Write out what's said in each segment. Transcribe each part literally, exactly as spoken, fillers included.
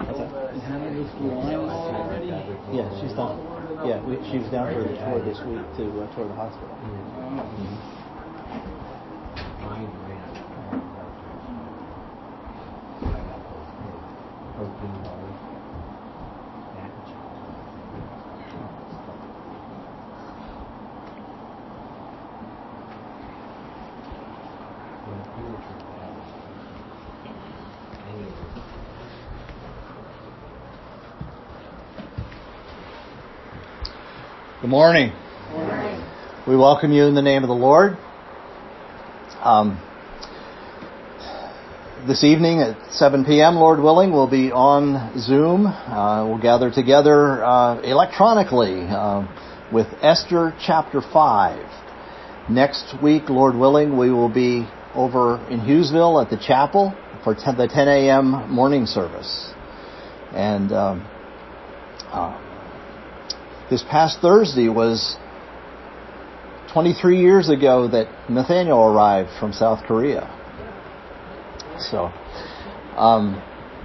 What's that? Is Hannah just line already? Yeah, she's done. Yeah, we, she was down for the tour this week to uh, tour the hospital. Mm-hmm. Good morning. Good morning. We welcome you in the name of the Lord. Um, this evening at seven p.m., Lord willing, we'll be on Zoom. Uh, we'll gather together uh, electronically uh, with Esther chapter five. Next week, Lord willing, we will be over in Hughesville at the chapel for ten, the ten a.m. morning service. And um, uh, this past Thursday was twenty-three years ago that Nathaniel arrived from South Korea. So, um,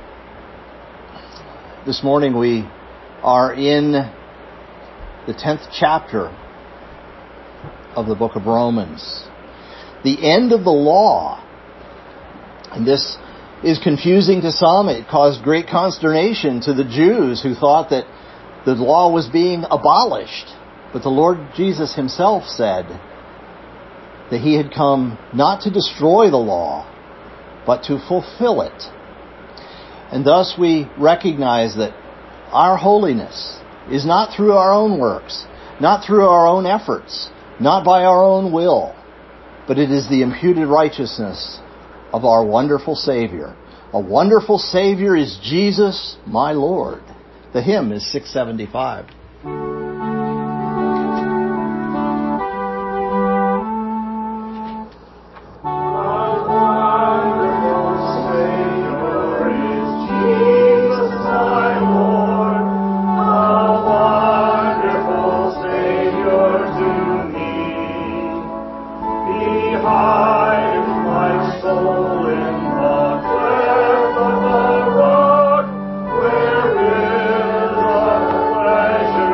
this morning we are in the tenth chapter of the book of Romans. The end of the law. And this is confusing to some. It caused great consternation to the Jews who thought that the law was being abolished. But the Lord Jesus himself said that he had come not to destroy the law, but to fulfill it. And thus we recognize that our holiness is not through our own works, not through our own efforts, not by our own will, but it is the imputed righteousness of our wonderful Savior. A wonderful Savior is Jesus, my Lord. The hymn is six seventy-five. Pleasure.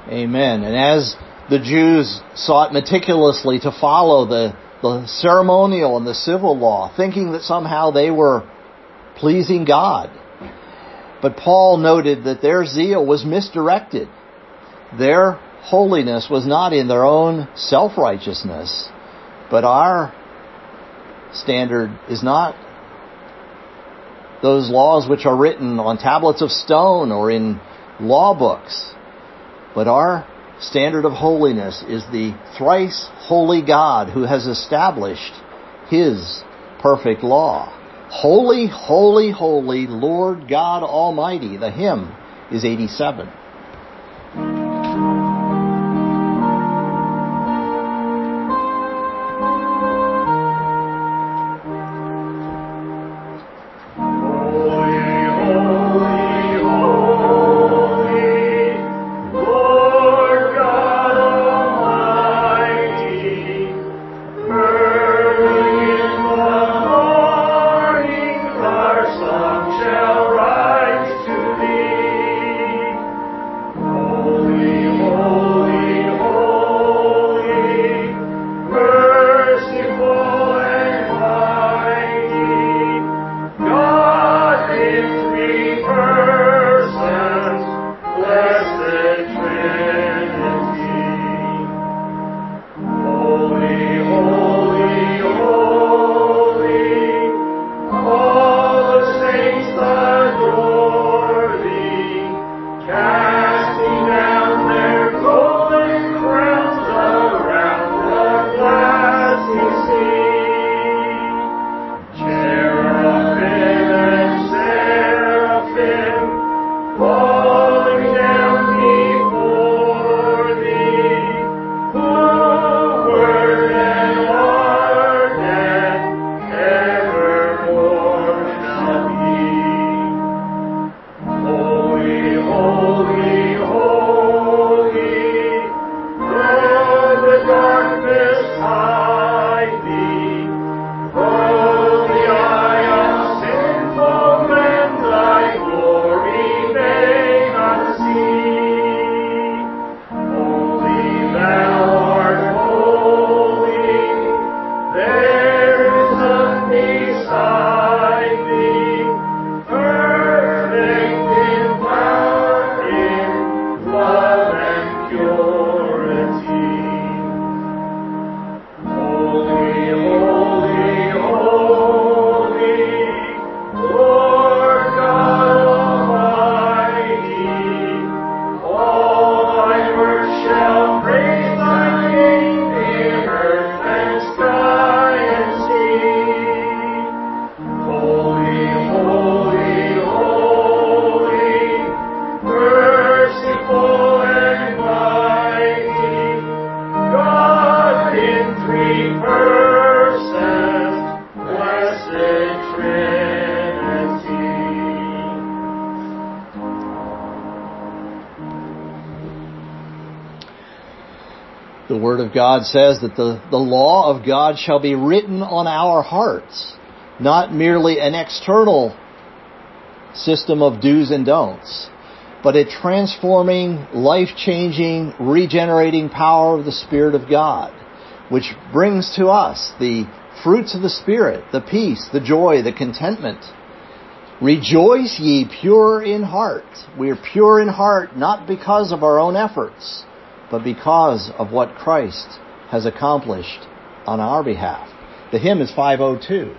Amen. And as the Jews sought meticulously to follow the, the ceremonial and the civil law, thinking that somehow they were pleasing God. But Paul noted that their zeal was misdirected. Their holiness was not in their own self-righteousness, but our standard is not those laws which are written on tablets of stone or in law books, but our standard of holiness is the thrice holy God who has established His perfect law. Holy, holy, holy, Lord God Almighty. The hymn is eighty-seven. The Word of God says that the, the law of God shall be written on our hearts, not merely an external system of do's and don'ts, but a transforming, life-changing, regenerating power of the Spirit of God, which brings to us the fruits of the Spirit, the peace, the joy, the contentment. Rejoice ye pure in heart. We are pure in heart not because of our own efforts, but because of what Christ has accomplished on our behalf. The hymn is five oh two.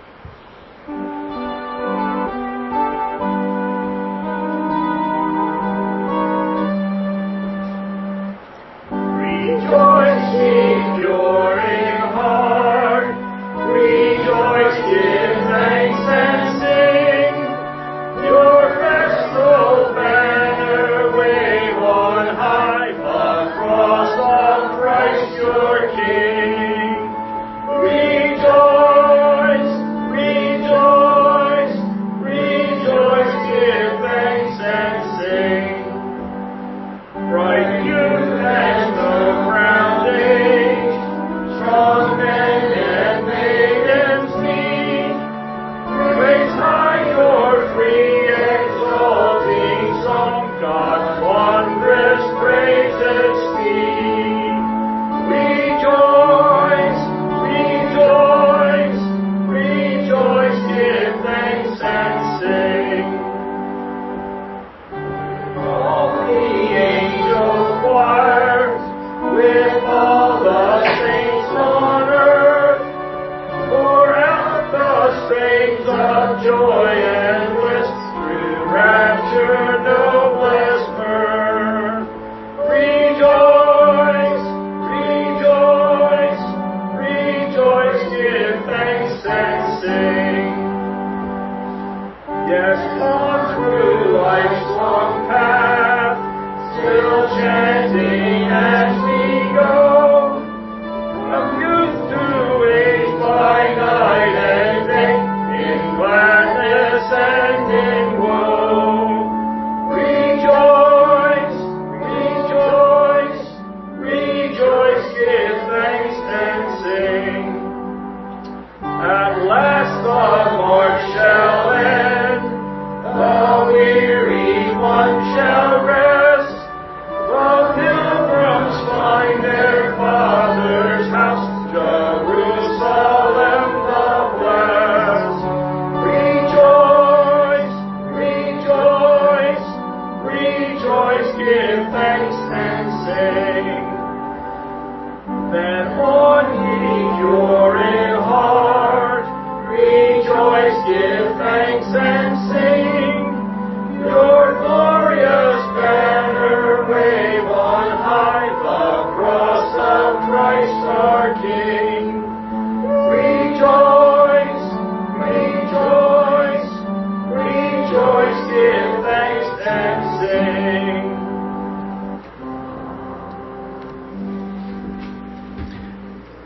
Rejoice ye pure in heart, rejoice, give thanks and sing, your festal banner wave on high, the cross of Christ your King. Rejoice,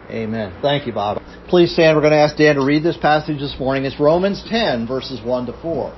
Amen. Thank you, Bob. Please stand. We're going to ask Dan to read this passage this morning. It's Romans ten, verses one to four.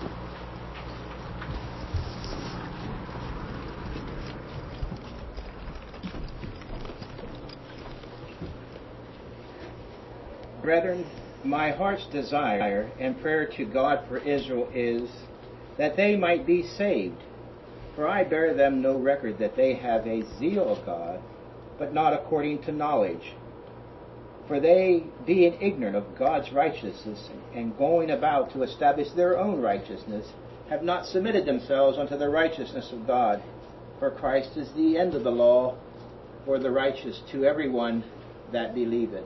Brethren, my heart's desire and prayer to God for Israel is that they might be saved. For I bear them no record that they have a zeal of God, but not according to knowledge. For they, being ignorant of God's righteousness, and going about to establish their own righteousness, have not submitted themselves unto the righteousness of God. For Christ is the end of the law, for the righteous to everyone that believeth.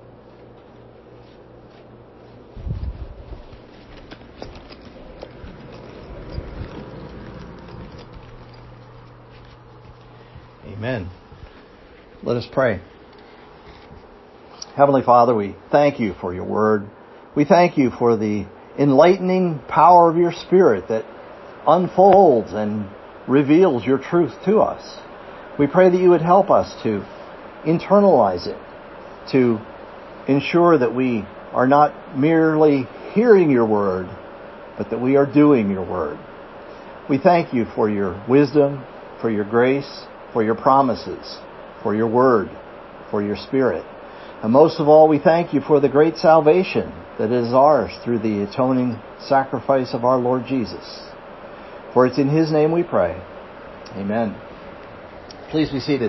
Amen. Let us pray. Heavenly Father, we thank you for your word. We thank you for the enlightening power of your Spirit that unfolds and reveals your truth to us. We pray that you would help us to internalize it, to ensure that we are not merely hearing your word, but that we are doing your word. We thank you for your wisdom, for your grace, for your promises, for your word, for your Spirit. And most of all, we thank you for the great salvation that is ours through the atoning sacrifice of our Lord Jesus. For it's in his name we pray. Amen. Please be seated.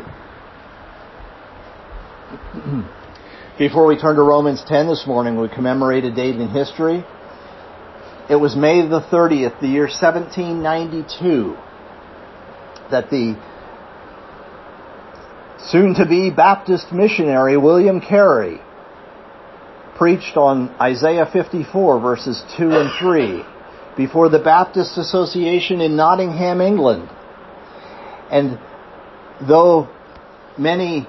Before we turn to Romans ten this morning, we commemorate a date in history. It was May the thirtieth, the year seventeen ninety-two, that the soon-to-be Baptist missionary William Carey preached on Isaiah fifty-four, verses two and three, before the Baptist Association in Nottingham, England. And though many,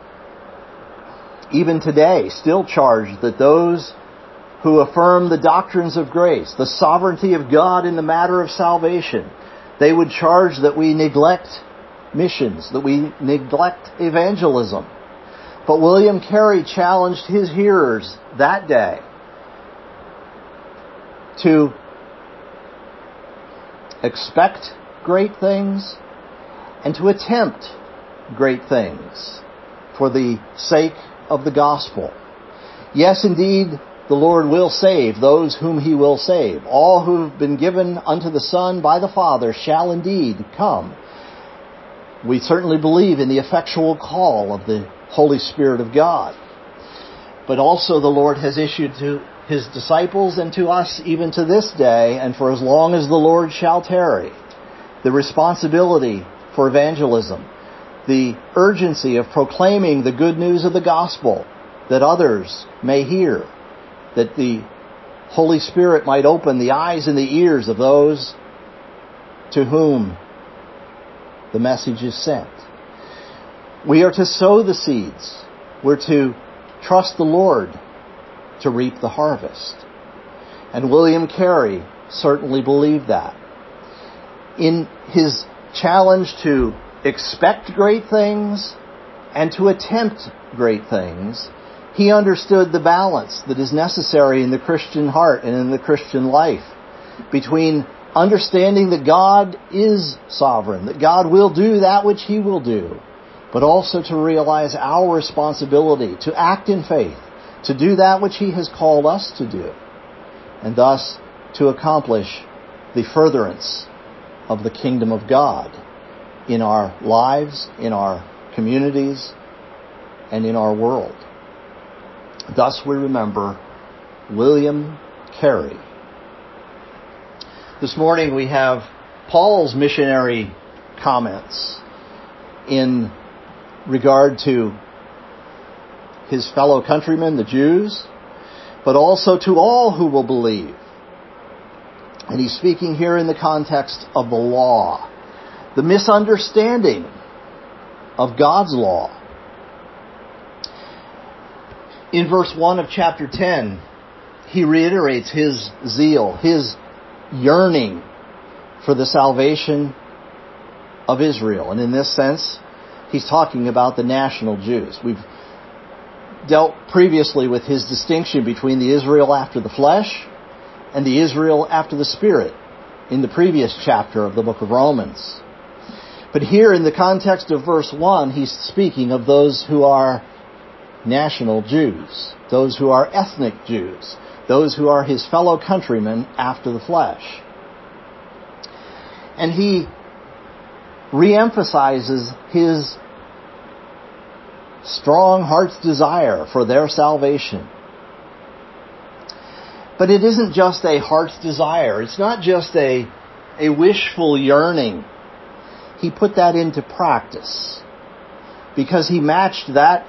even today, still charge that those who affirm the doctrines of grace, the sovereignty of God in the matter of salvation, they would charge that we neglect missions, that we neglect evangelism. But William Carey challenged his hearers that day to expect great things and to attempt great things for the sake of the gospel. Yes, indeed, the Lord will save those whom he will save. All who have been given unto the Son by the Father shall indeed come. We certainly believe in the effectual call of the Holy Spirit of God. But also the Lord has issued to his disciples and to us even to this day, and for as long as the Lord shall tarry, the responsibility for evangelism, the urgency of proclaiming the good news of the gospel that others may hear, that the Holy Spirit might open the eyes and the ears of those to whom the message is sent. We are to sow the seeds. We're to trust the Lord to reap the harvest. And William Carey certainly believed that. In his challenge to expect great things and to attempt great things, he understood the balance that is necessary in the Christian heart and in the Christian life between understanding that God is sovereign, that God will do that which he will do, but also to realize our responsibility to act in faith, to do that which he has called us to do, and thus to accomplish the furtherance of the kingdom of God in our lives, in our communities, and in our world. Thus we remember William Carey. This morning we have Paul's missionary comments in regard to his fellow countrymen, the Jews, but also to all who will believe. And he's speaking here in the context of the law, the misunderstanding of God's law. In verse one of chapter ten, he reiterates his zeal, his yearning for the salvation of Israel. And in this sense, he's talking about the national Jews. We've dealt previously with his distinction between the Israel after the flesh and the Israel after the Spirit in the previous chapter of the book of Romans. But here in the context of verse one, he's speaking of those who are national Jews, those who are ethnic Jews, those who are his fellow countrymen after the flesh. And he reemphasizes his strong heart's desire for their salvation. But it isn't just a heart's desire. It's not just a, a wishful yearning. He put that into practice because he matched that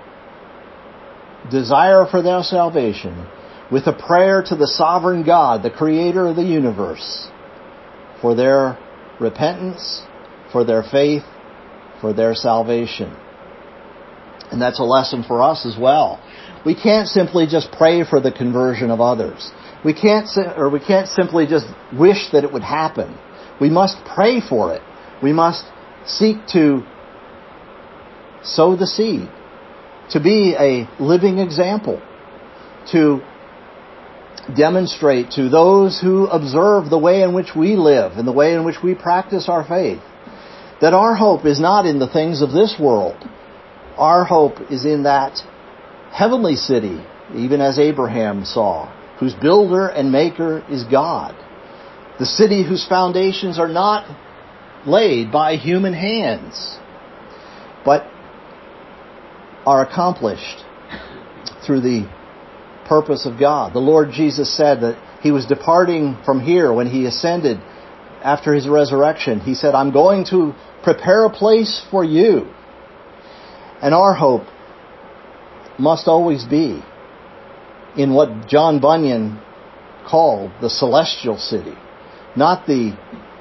desire for their salvation with a prayer to the sovereign God, the creator of the universe, for their repentance, for their faith, for their salvation. And that's a lesson for us as well. We can't simply just pray for the conversion of others. We can't, or we can't simply just wish that it would happen. We must pray for it. We must seek to sow the seed, to be a living example, to demonstrate to those who observe the way in which we live and the way in which we practice our faith that our hope is not in the things of this world. Our hope is in that heavenly city, even as Abraham saw, whose builder and maker is God. The city whose foundations are not laid by human hands, but are accomplished through the purpose of God. The Lord Jesus said that he was departing from here when he ascended after his resurrection. He said, I'm going to prepare a place for you. And our hope must always be in what John Bunyan called the celestial city, not the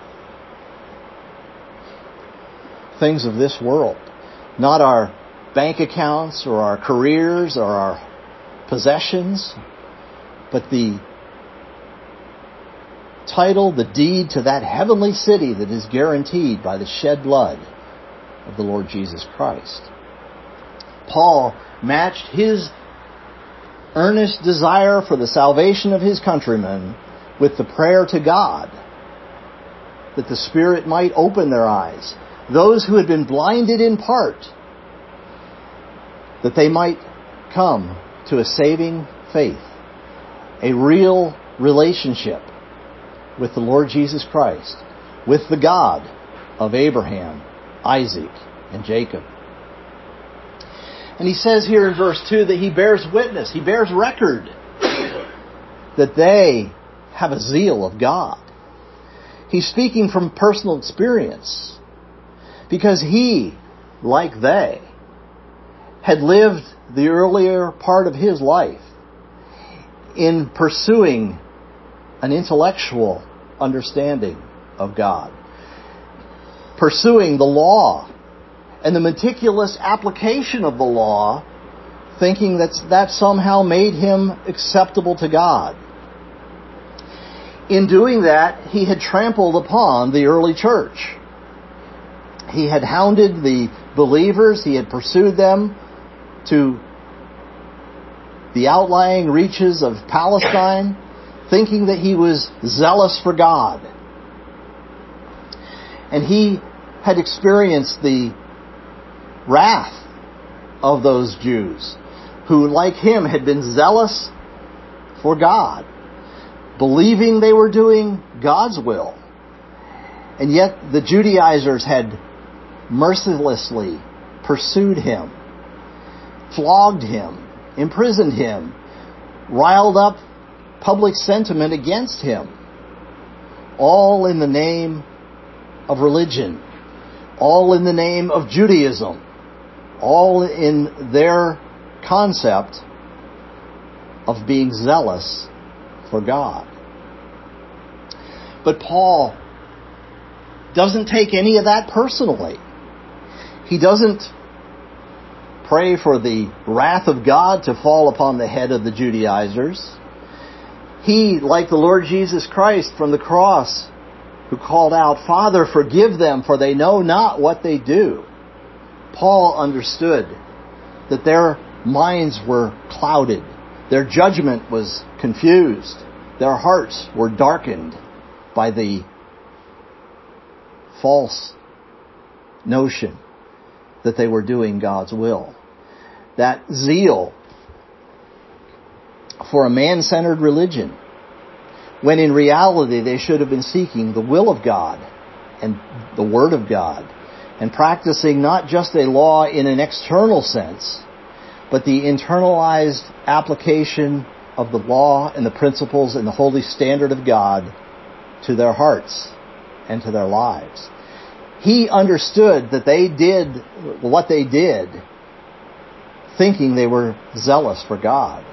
things of this world, not our bank accounts or our careers or our possessions, but the title, the deed to that heavenly city that is guaranteed by the shed blood of the Lord Jesus Christ. Paul matched his earnest desire for the salvation of his countrymen with the prayer to God that the Spirit might open their eyes, those who had been blinded in part, that they might come to a saving faith, a real relationship with the Lord Jesus Christ, with the God of Abraham, Isaac, and Jacob. And he says here in verse two that he bears witness, he bears record that they have a zeal of God. He's speaking from personal experience because he, like they, had lived the earlier part of his life in pursuing an intellectual understanding of God, pursuing the law and the meticulous application of the law, thinking that that somehow made him acceptable to God. In doing that, he had trampled upon the early church. He had hounded the believers, he had pursued them to the outlying reaches of Palestine, thinking that he was zealous for God. And he had experienced the wrath of those Jews who, like him, had been zealous for God, believing they were doing God's will. And yet the Judaizers had mercilessly pursued him, flogged him, imprisoned him, riled up public sentiment against him, all in the name of religion, all in the name of Judaism, all in their concept of being zealous for God. But Paul doesn't take any of that personally. He doesn't pray for the wrath of God to fall upon the head of the Judaizers. He, like the Lord Jesus Christ from the cross, who called out, Father, forgive them, for they know not what they do. Paul understood that their minds were clouded. Their judgment was confused. Their hearts were darkened by the false notion that they were doing God's will. That zeal for a man-centered religion, when in reality they should have been seeking the will of God and the Word of God, and practicing not just a law in an external sense, but the internalized application of the law and the principles and the holy standard of God to their hearts and to their lives. He understood that they did what they did thinking they were zealous for God.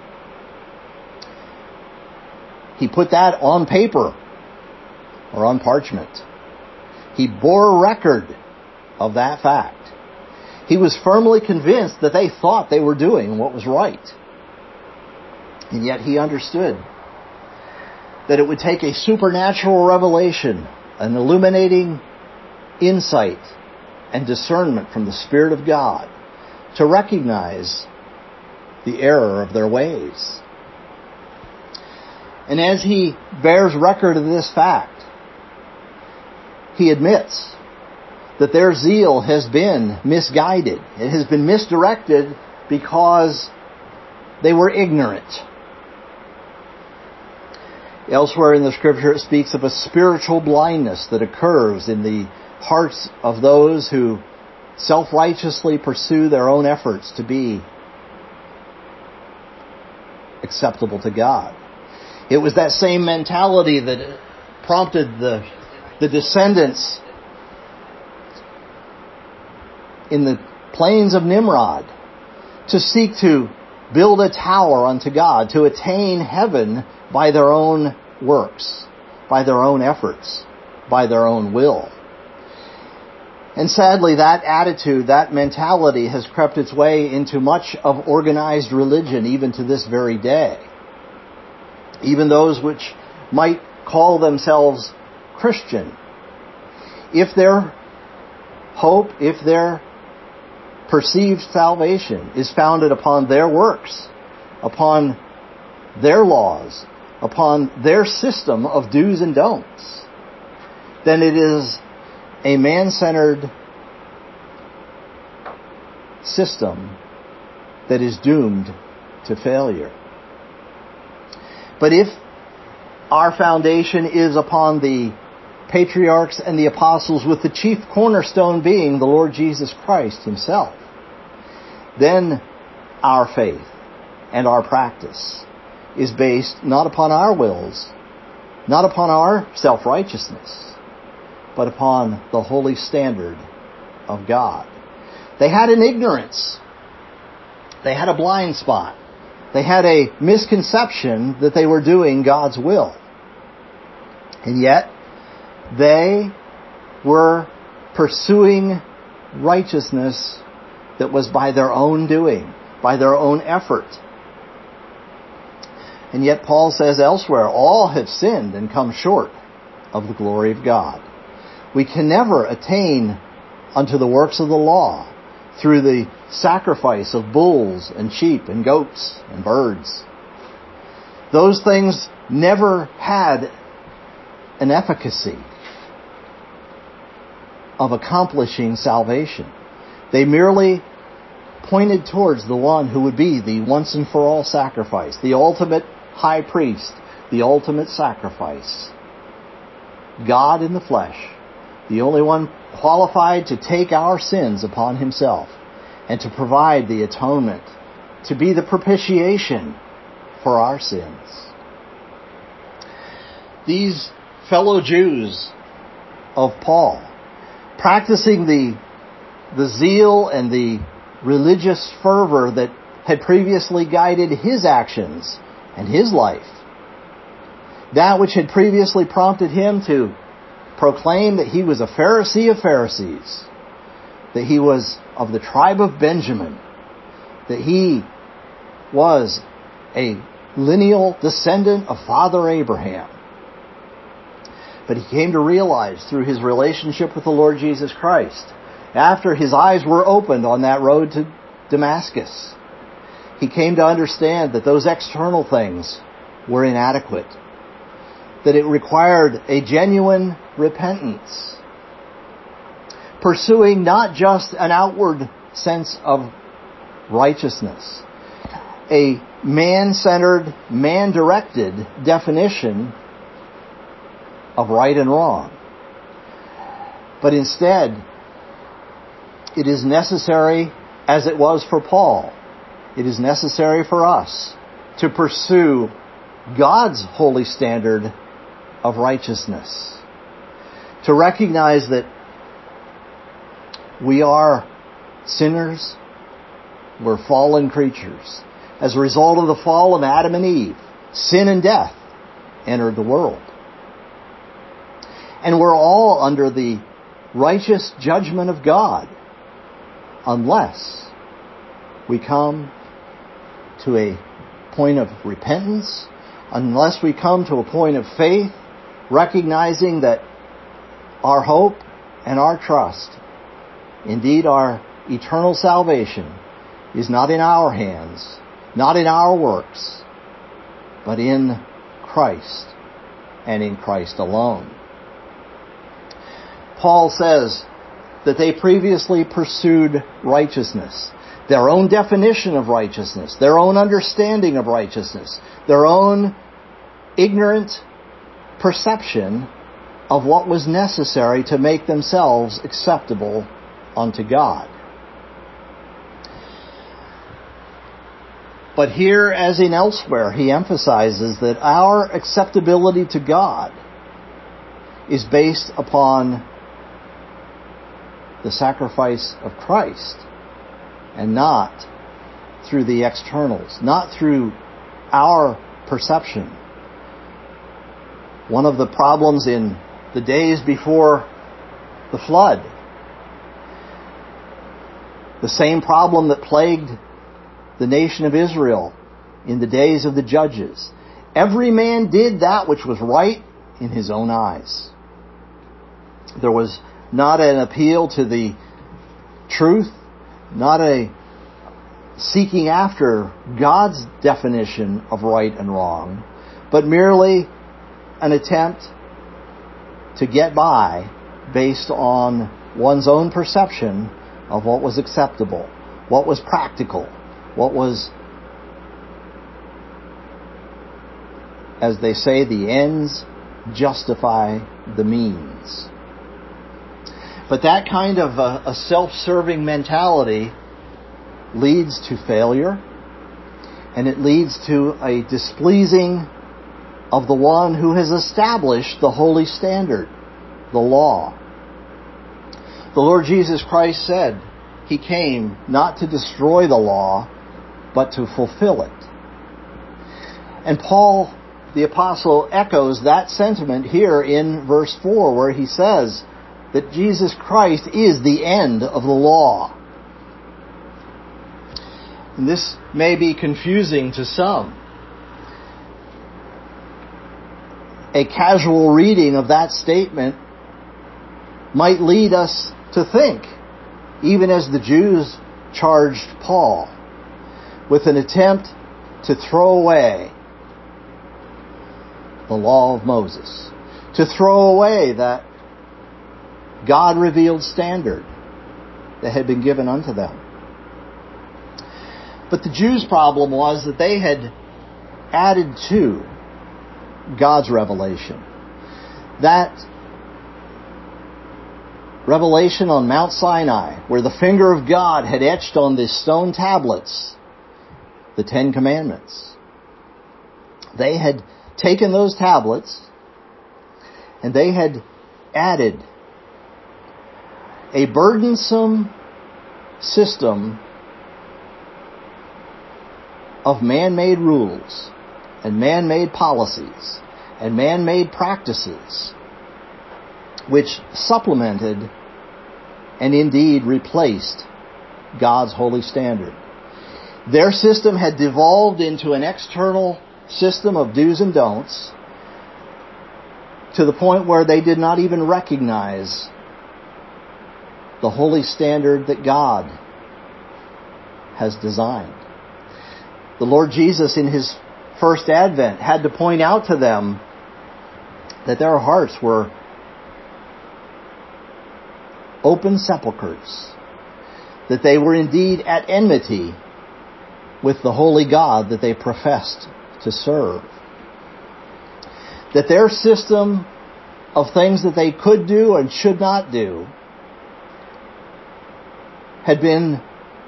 He put that on paper or on parchment. He bore record of that fact. He was firmly convinced that they thought they were doing what was right. And yet he understood that it would take a supernatural revelation, an illuminating insight and discernment from the Spirit of God to recognize the error of their ways. And as he bears record of this fact, he admits that their zeal has been misguided. It has been misdirected because they were ignorant. Elsewhere in the Scripture it speaks of a spiritual blindness that occurs in the hearts of those who self-righteously pursue their own efforts to be acceptable to God. It was that same mentality that prompted the, the descendants in the plains of Nimrod to seek to build a tower unto God, to attain heaven by their own works, by their own efforts, by their own will. And sadly, that attitude, that mentality has crept its way into much of organized religion even to this very day. Even those which might call themselves Christian. If their hope, if their perceived salvation is founded upon their works, upon their laws, upon their system of do's and don'ts, then it is a man-centered system that is doomed to failure. But if our foundation is upon the patriarchs and the apostles, with the chief cornerstone being the Lord Jesus Christ Himself, then our faith and our practice is based not upon our wills, not upon our self-righteousness, but upon the holy standard of God. They had an ignorance. They had a blind spot. They had a misconception that they were doing God's will. And yet, they were pursuing righteousness that was by their own doing, by their own effort. And yet Paul says elsewhere, all have sinned and come short of the glory of God. We can never attain unto the works of the law through the sacrifice of bulls and sheep and goats and birds. Those things never had an efficacy of accomplishing salvation. They merely pointed towards the one who would be the once and for all sacrifice, the ultimate high priest, the ultimate sacrifice. God in the flesh, the only one qualified to take our sins upon Himself and to provide the atonement, to be the propitiation for our sins. These fellow Jews of Paul, practicing the, the zeal and the religious fervor that had previously guided his actions and his life, that which had previously prompted him to proclaim that he was a Pharisee of Pharisees, that he was of the tribe of Benjamin, that he was a lineal descendant of Father Abraham. But he came to realize through his relationship with the Lord Jesus Christ, after his eyes were opened on that road to Damascus, He came to understand that those external things were inadequate, that it required a genuine repentance, pursuing not just an outward sense of righteousness, a man-centered, man-directed definition of right and wrong, but instead, it is necessary, as it was for Paul, it is necessary for us to pursue God's holy standard of righteousness. To recognize that we are sinners, we're fallen creatures. As a result of the fall of Adam and Eve, sin and death entered the world. And we're all under the righteous judgment of God unless we come to a point of repentance, unless we come to a point of faith, recognizing that our hope and our trust, indeed our eternal salvation, is not in our hands, not in our works, but in Christ and in Christ alone. Paul says that they previously pursued righteousness, their own definition of righteousness, their own understanding of righteousness, their own ignorant perception of what was necessary to make themselves acceptable unto God. But here, as in elsewhere, he emphasizes that our acceptability to God is based upon the sacrifice of Christ and not through the externals, not through our perception. One of the problems in the days before the flood, the same problem that plagued the nation of Israel in the days of the judges. Every man did that which was right in his own eyes. There was not an appeal to the truth, not a seeking after God's definition of right and wrong, but merely an attempt to get by based on one's own perception of what was acceptable, what was practical, what was, as they say, the ends justify the means. But that kind of a, a self-serving mentality leads to failure, and it leads to a displeasing of the one who has established the holy standard, the law. The Lord Jesus Christ said He came not to destroy the law, but to fulfill it. And Paul, the apostle, echoes that sentiment here in verse four, where he says that Jesus Christ is the end of the law. And this may be confusing to some. A casual reading of that statement might lead us to think, even as the Jews charged Paul, with an attempt to throw away the law of Moses, to throw away that God-revealed standard that had been given unto them. But the Jews' problem was that they had added to God's revelation. That revelation on Mount Sinai, where the finger of God had etched on the stone tablets the Ten Commandments. They had taken those tablets and they had added a burdensome system of man-made rules and man-made policies and man-made practices, which supplemented and indeed replaced God's holy standard. Their system had devolved into an external system of do's and don'ts to the point where they did not even recognize the holy standard that God has designed. The Lord Jesus in His first advent had to point out to them that their hearts were open sepulchres, that they were indeed at enmity with the holy God that they professed to serve, that their system of things that they could do and should not do had been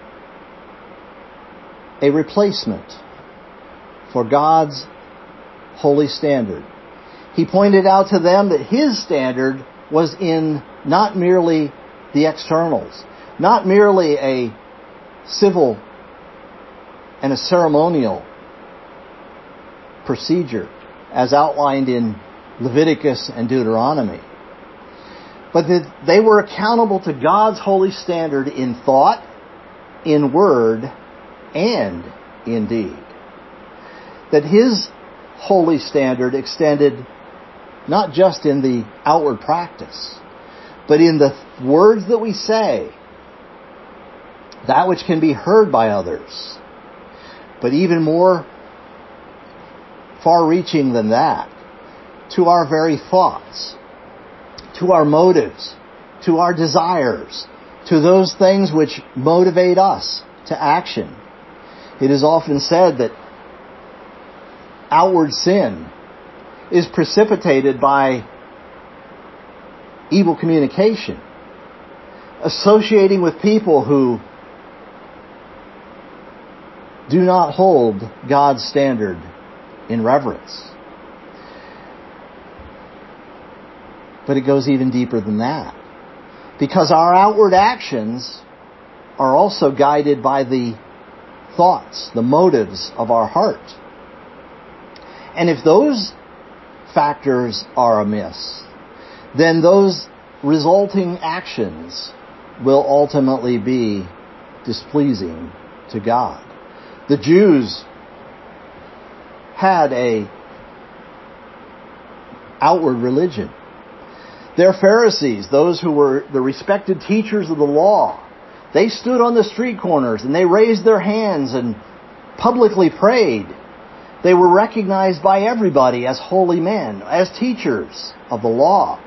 a replacement for God's holy standard. He pointed out to them that His standard was in not merely the externals, not merely a civil and a ceremonial procedure as outlined in Leviticus and Deuteronomy, but that they were accountable to God's holy standard in thought, in word, and in deed. That His holy standard extended not just in the outward practice, but in the words that we say, that which can be heard by others, but even more far-reaching than that, to our very thoughts, to our motives, to our desires, to those things which motivate us to action. It is often said that outward sin is precipitated by evil communication, associating with people who do not hold God's standard in reverence. But it goes even deeper than that, because our outward actions are also guided by the thoughts, the motives of our heart. And if those factors are amiss, then those resulting actions will ultimately be displeasing to God. The Jews had a outward religion. Their Pharisees, those who were the respected teachers of the law, they stood on the street corners and they raised their hands and publicly prayed. They were recognized by everybody as holy men, as teachers of the law.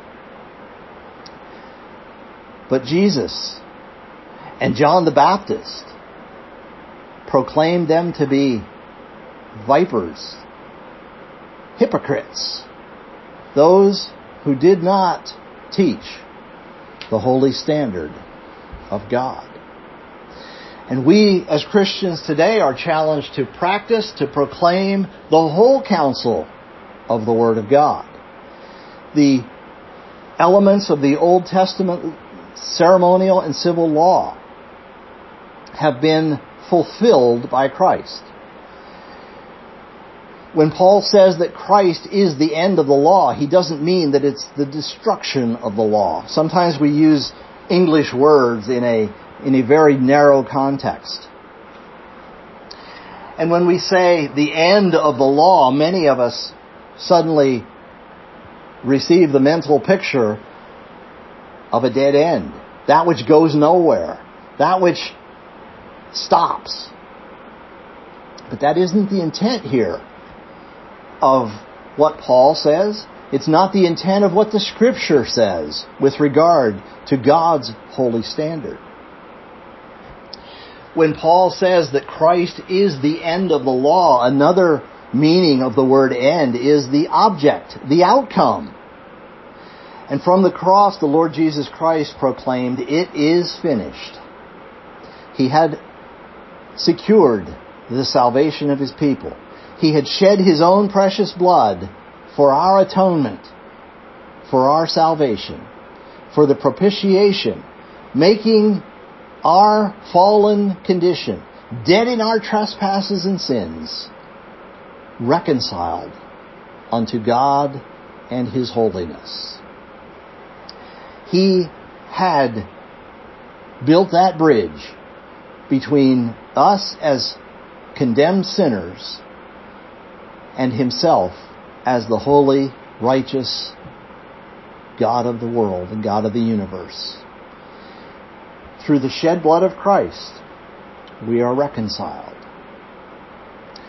But Jesus and John the Baptist proclaimed them to be vipers, hypocrites, those who did not teach the holy standard of God. And we as Christians today are challenged to practice, to proclaim the whole counsel of the Word of God. The elements of the Old Testament ceremonial and civil law have been fulfilled by Christ. When Paul says that Christ is the end of the law, he doesn't mean that it's the destruction of the law. Sometimes we use English words in a in a very narrow context. And when we say the end of the law, many of us suddenly receive the mental picture of a dead end, that which goes nowhere, that which stops. But that isn't the intent here of what Paul says. It's not the intent of what the Scripture says with regard to God's holy standard. When Paul says that Christ is the end of the law, another meaning of the word end is the object, the outcome. And from the cross, the Lord Jesus Christ proclaimed, "It is finished." He had secured the salvation of His people. He had shed His own precious blood for our atonement, for our salvation, for the propitiation, making our fallen condition, dead in our trespasses and sins, reconciled unto God and His holiness. He had built that bridge between us as condemned sinners and Himself as the holy, righteous God of the world and God of the universe. Through the shed blood of Christ, we are reconciled.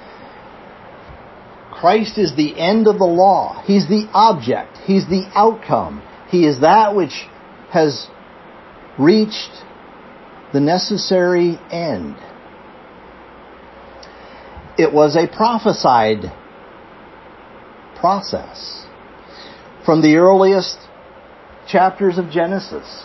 Christ is the end of the law. He's the object. He's the outcome. He is that which has reached the necessary end. It was a prophesied process from the earliest chapters of Genesis.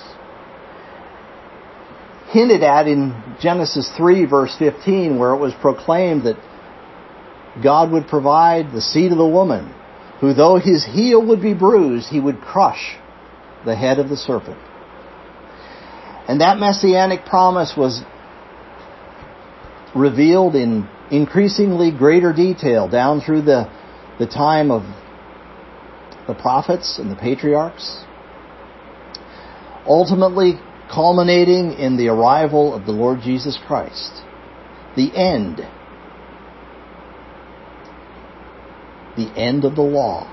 Hinted at in Genesis three verse fifteen, where it was proclaimed that God would provide the seed of the woman, who though his heel would be bruised, he would crush the head of the serpent. And that messianic promise was revealed in increasingly greater detail down through the, the time of the prophets and the patriarchs, ultimately culminating in the arrival of the Lord Jesus Christ, the end, the end of the law.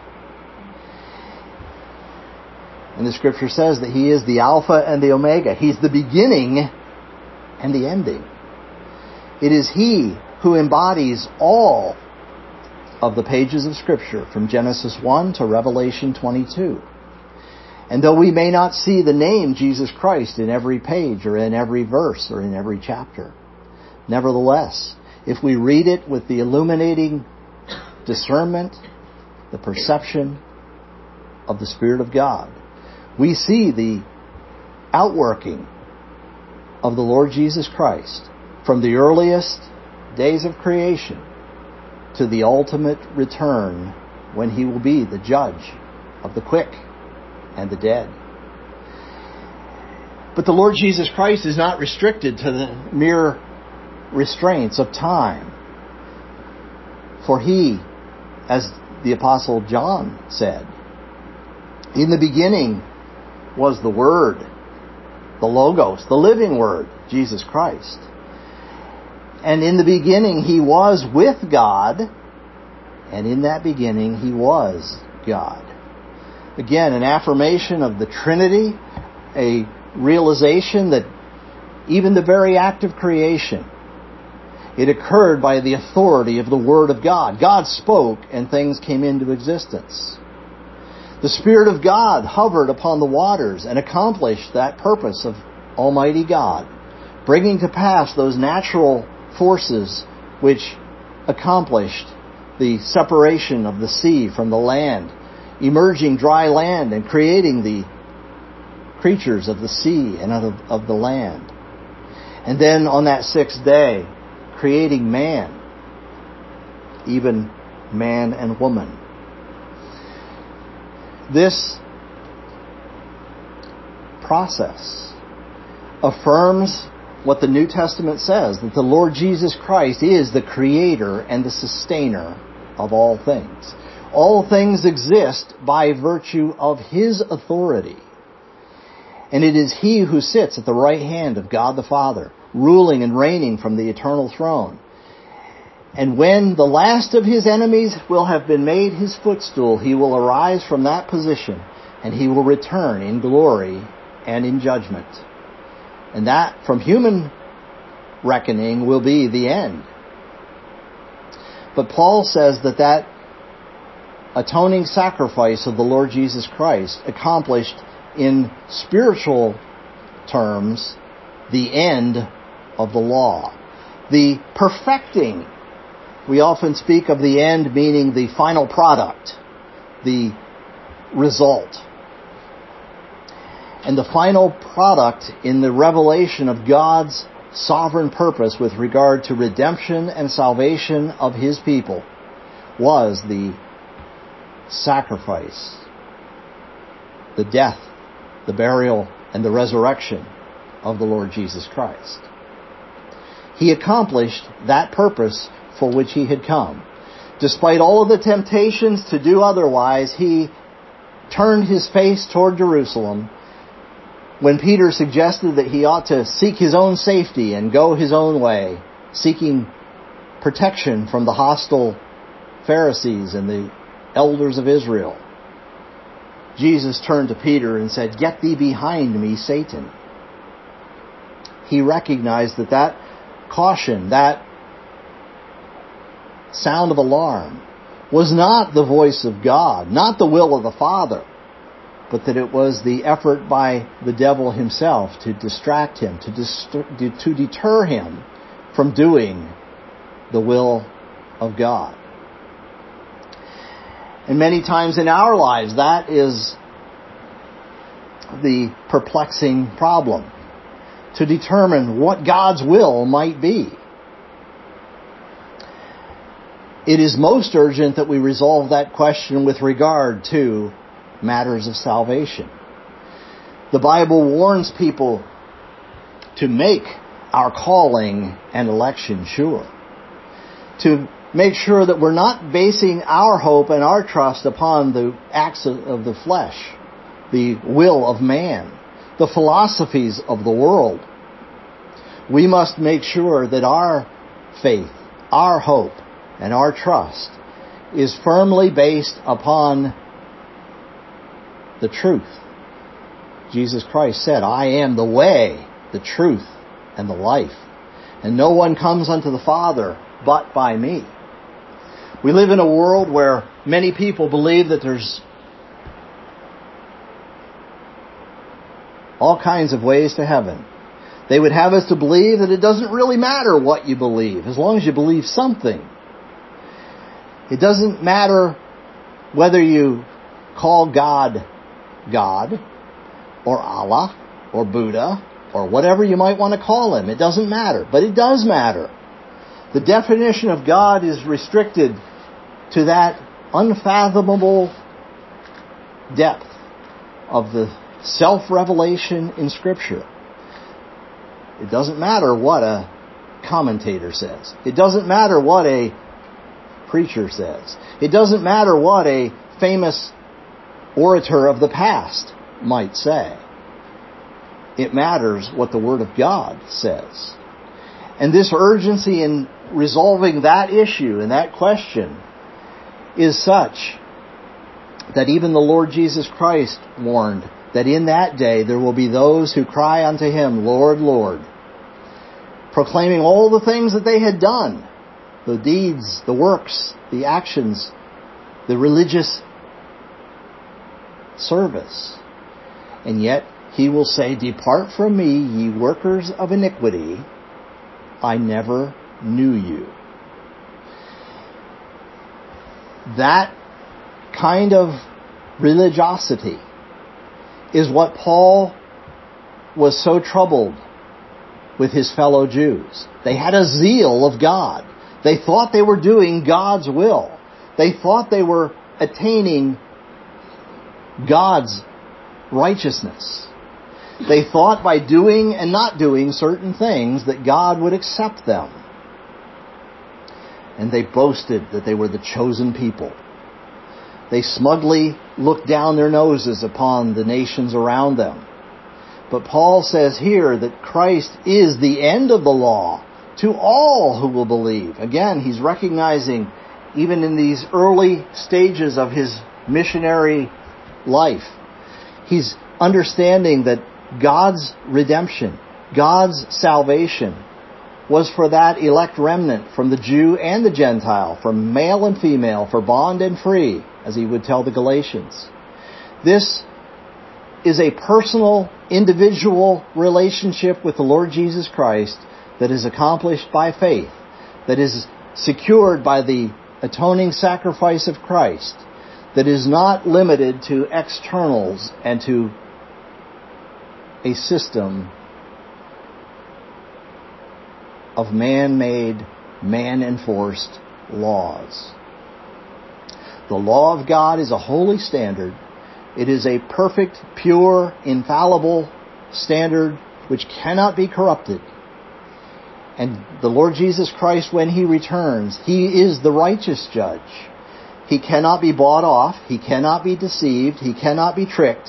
And the Scripture says that He is the Alpha and the Omega. He's the beginning and the ending. It is He who embodies all of the pages of Scripture from Genesis one to Revelation twenty-two. And though we may not see the name Jesus Christ in every page or in every verse or in every chapter, nevertheless, if we read it with the illuminating discernment, the perception of the Spirit of God, we see the outworking of the Lord Jesus Christ from the earliest days of creation to the ultimate return when He will be the judge of the quick and the dead. But the Lord Jesus Christ is not restricted to the mere restraints of time. For He, as the Apostle John said, in the beginning was the Word, the Logos, the living Word, Jesus Christ. And in the beginning He was with God, and in that beginning He was God. Again, an affirmation of the Trinity, a realization that even the very act of creation, it occurred by the authority of the Word of God. God spoke and things came into existence. The Spirit of God hovered upon the waters and accomplished that purpose of Almighty God, bringing to pass those natural forces which accomplished the separation of the sea from the land, emerging dry land and creating the creatures of the sea and of, of the land. And then on that sixth day, creating man, even man and woman. This process affirms what the New Testament says, that the Lord Jesus Christ is the creator and the sustainer of all things. All things exist by virtue of His authority. And it is He who sits at the right hand of God the Father, ruling and reigning from the eternal throne. And when the last of His enemies will have been made His footstool, He will arise from that position, and He will return in glory and in judgment. And that, from human reckoning, will be the end. But Paul says that that atoning sacrifice of the Lord Jesus Christ accomplished in spiritual terms the end of the law. The perfecting. We often speak of the end meaning the final product, the result. And the final product in the revelation of God's sovereign purpose with regard to redemption and salvation of His people was the sacrifice, the death, the burial, and the resurrection of the Lord Jesus Christ. He accomplished that purpose for which He had come. Despite all of the temptations to do otherwise, He turned His face toward Jerusalem when Peter suggested that He ought to seek His own safety and go His own way, seeking protection from the hostile Pharisees and the elders of Israel. Jesus turned to Peter and said, "Get thee behind me, Satan." He recognized that that caution, that sound of alarm, was not the voice of God, not the will of the Father, but that it was the effort by the devil himself to distract him, to, dist- to deter him from doing the will of God. And many times in our lives, that is the perplexing problem, to determine what God's will might be. It is most urgent that we resolve that question with regard to matters of salvation. The Bible warns people to make our calling and election sure. To make sure that we're not basing our hope and our trust upon the acts of the flesh, the will of man, the philosophies of the world. We must make sure that our faith, our hope, and our trust is firmly based upon the truth. Jesus Christ said, I am the way, the truth, and the life. And no one comes unto the Father but by me. We live in a world where many people believe that there's all kinds of ways to heaven. They would have us to believe that it doesn't really matter what you believe, as long as you believe something. It doesn't matter whether you call God God, or Allah, or Buddha, or whatever you might want to call him. It doesn't matter. But it does matter. The definition of God is restricted to that unfathomable depth of the self-revelation in Scripture. It doesn't matter what a commentator says. It doesn't matter what a preacher says. It doesn't matter what a famous orator of the past might say. It matters what the Word of God says. And this urgency in resolving that issue and that question is such that even the Lord Jesus Christ warned that in that day there will be those who cry unto Him, Lord, Lord, proclaiming all the things that they had done, the deeds, the works, the actions, the religious service. And yet He will say, depart from me, ye workers of iniquity, I never knew you. That kind of religiosity is what Paul was so troubled with his fellow Jews. They had a zeal of God. They thought they were doing God's will. They thought they were attaining God's righteousness. They thought by doing and not doing certain things that God would accept them. And they boasted that they were the chosen people. They smugly looked down their noses upon the nations around them. But Paul says here that Christ is the end of the law to all who will believe. Again, he's recognizing, even in these early stages of his missionary life, he's understanding that God's redemption, God's salvation, was for that elect remnant from the Jew and the Gentile, from male and female, for bond and free, as he would tell the Galatians. This is a personal, individual relationship with the Lord Jesus Christ that is accomplished by faith, that is secured by the atoning sacrifice of Christ, that is not limited to externals and to a system of man-made, man-enforced laws. The law of God is a holy standard. It is a perfect, pure, infallible standard which cannot be corrupted. And the Lord Jesus Christ, when He returns, He is the righteous judge. He cannot be bought off. He cannot be deceived. He cannot be tricked.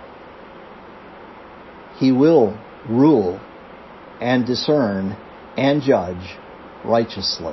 He will rule and discern and judge righteously.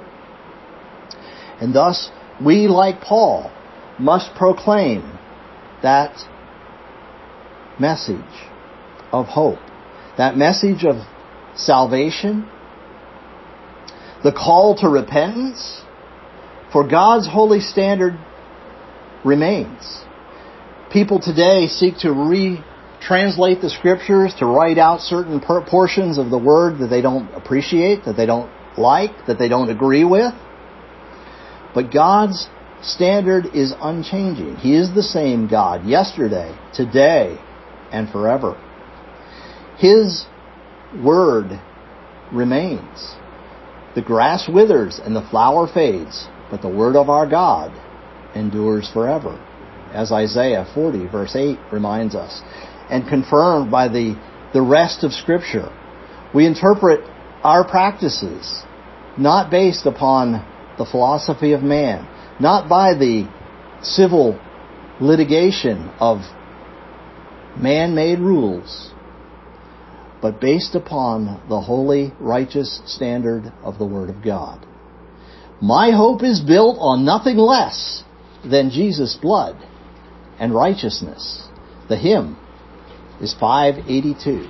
And thus, we, like Paul, must proclaim that message of hope, that message of salvation, the call to repentance, For God's holy standard remains. People today seek to retranslate the Scriptures, to write out certain portions of the Word that they don't appreciate, that they don't like, that they don't agree with. But God's standard is unchanging. He is the same God yesterday, today, and forever. His Word remains. The grass withers and the flower fades, but the Word of our God endures forever, as Isaiah forty verse eight reminds us, and confirmed by the, the rest of Scripture. We interpret our practices not based upon the philosophy of man, not by the civil litigation of man-made rules, but based upon the holy, righteous standard of the Word of God. My hope is built on nothing less than Jesus' blood and righteousness. The hymn is five eighty-two.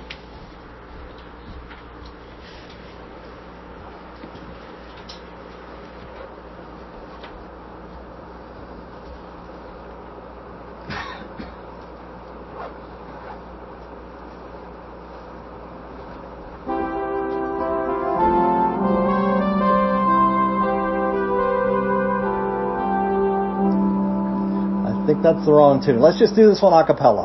I think that's the wrong tune. Let's just do this one a cappella.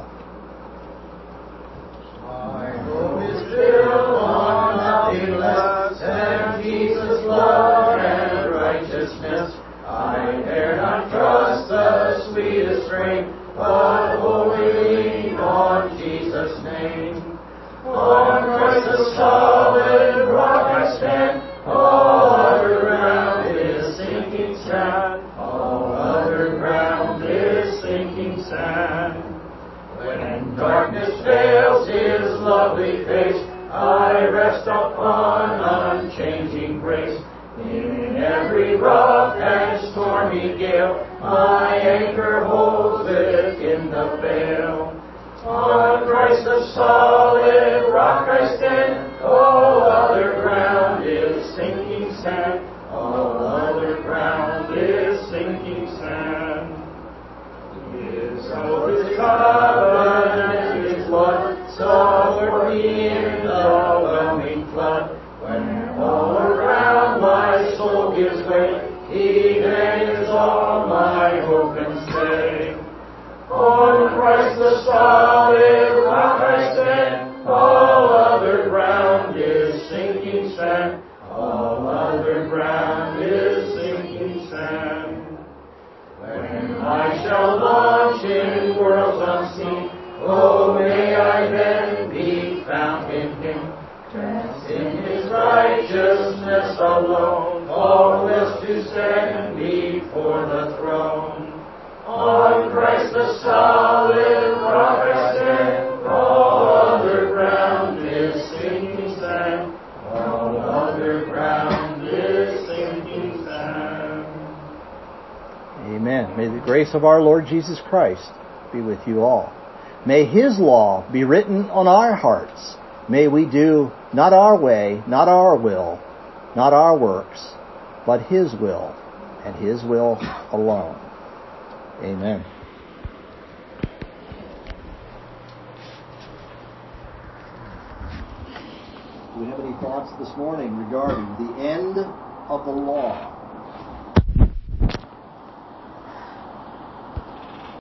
My hope is built on nothing less than Jesus' blood and righteousness. I dare not trust the sweetest frame, but wholly lean on Jesus' name. On Christ the solid rock I stand, all other ground is sinking sand. All other ground is sinking sand. When darkness veils His lovely face, I rest upon unchanging grace. In every rough and stormy gale, my anchor holds within the veil. On Christ the solid rock I stand, all other ground is sinking sand. All other ground is sinking sand. His hope is covenant, His blood, suffered me in the whelming flood. When all around my soul gives way, He then is all my hope and stay. On Christ the solid rock I stand, all other ground is sinking sand. All other ground is sinking sand. When I shall launch in worlds unseen, oh, may I then be found in Him. Dressed in His righteousness alone, faultless to stand before the throne. On Christ the solid rock I stand, all other ground is sinking sand. All other ground is sinking sand. Amen. May the grace of our Lord Jesus Christ be with you all. May His law be written on our hearts. May we do not our way, not our will, not our works, but His will, and His will alone. Amen. Do we have any thoughts this morning regarding the end of the law?